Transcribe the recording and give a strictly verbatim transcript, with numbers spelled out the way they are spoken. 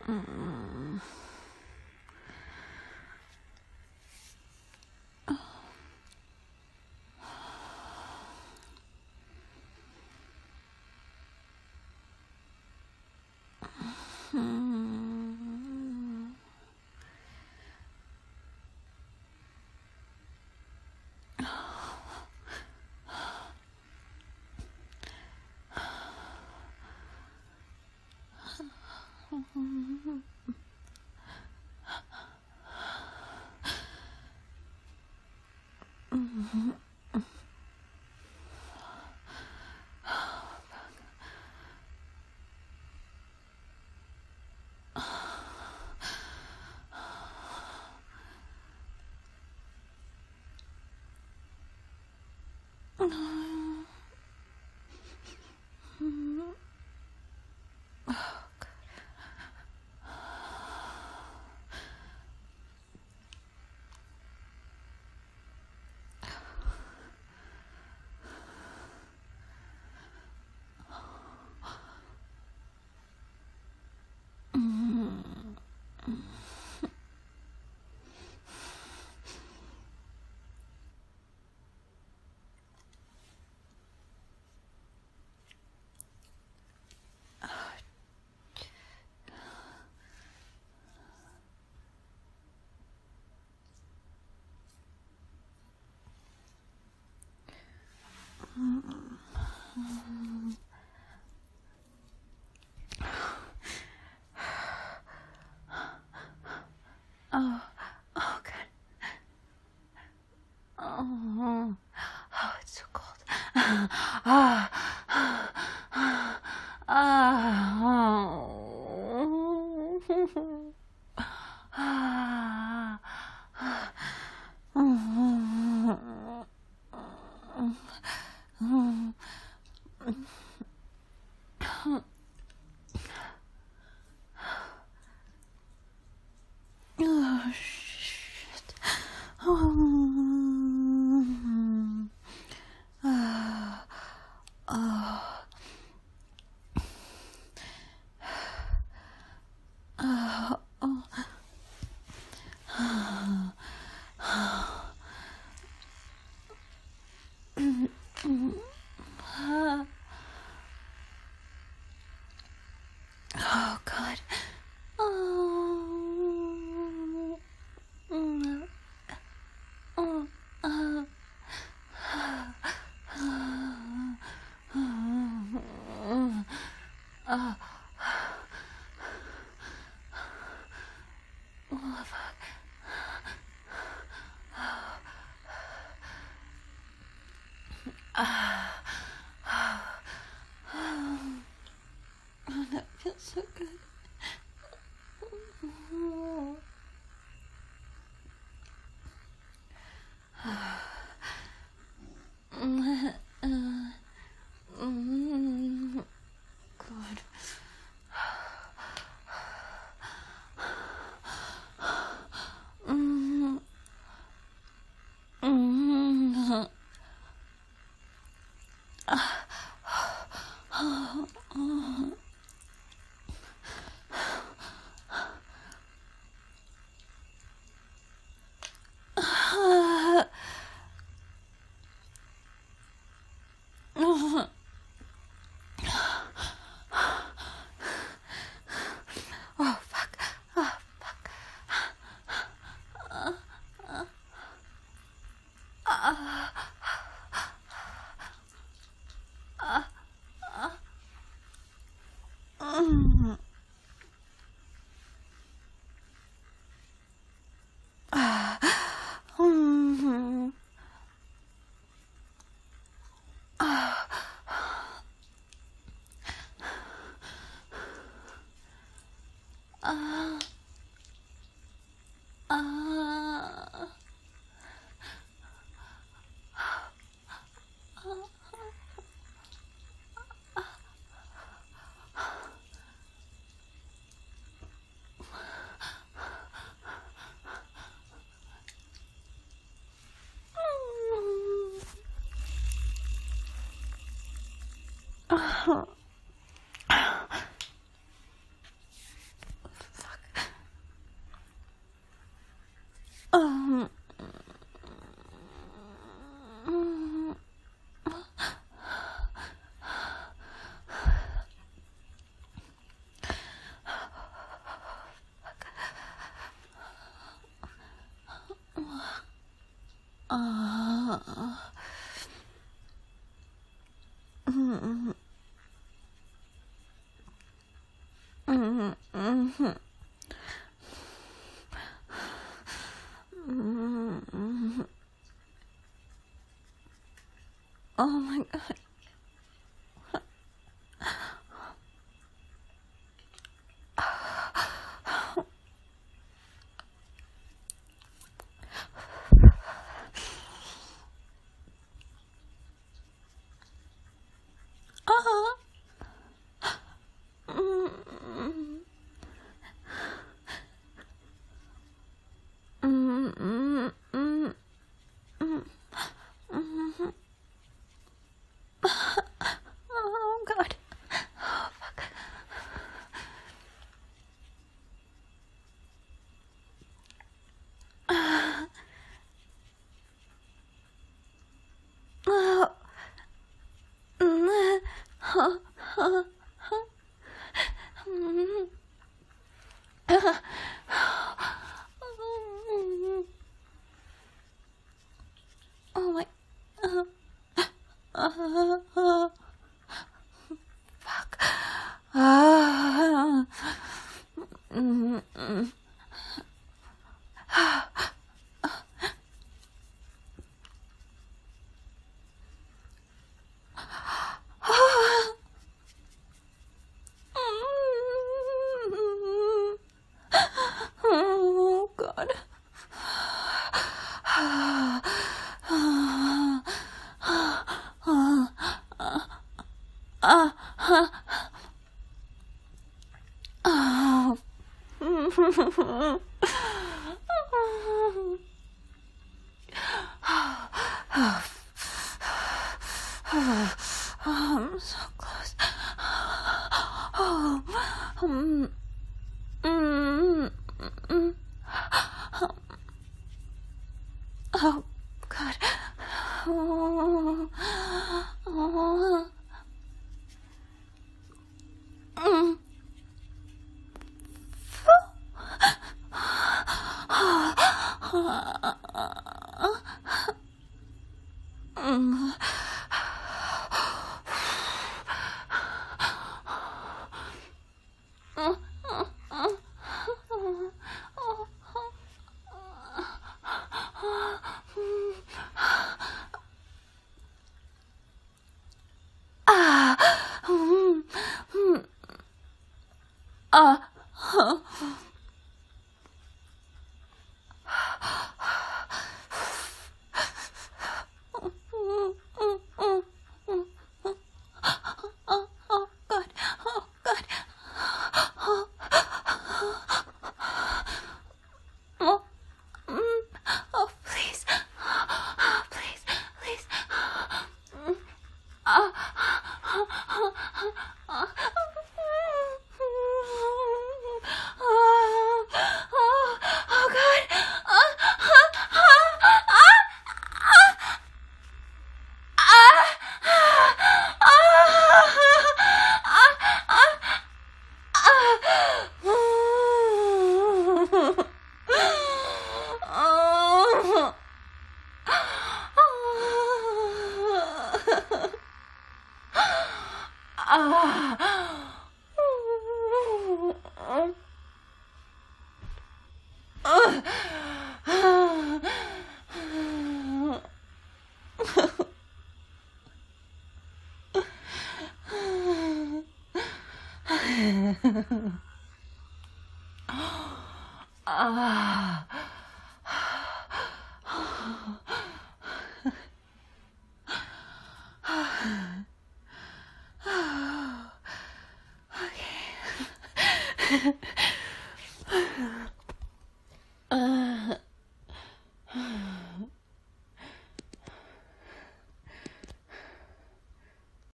Mm. Mm. Oh, oh, God. Oh, oh, it's so cold. Ah, ah, ah, oh, shit. Um, ah, ah, ah, oh, ah, ah. Oh, God. Oh, mm, oh, uh, uh, oh, fuck. Ah, oh, that feels so good. Mm, uh, mm, God. Mm, mm, ah, oh, oh. Ah, oh, oh, fuck. Oh, fuck. Ah, ah, ah, ah, mm, ah, mm, ah, ah, ah. Oh my God. Oh God. Oh fuck. Oh. Oh my. Uh, fuck. Uh, mm, mm. Oh God. I'm so close. Oh, um, mm, mm, oh God. Oh, oh, mm. Mm. Ah, mm, mm, ah, oh, oh God, oh God, oh, oh, mm, oh please, oh, please, please, mm, ah, oh, oh, oh, oh, oh God, oh, oh, oh, Ah. Okay. uh.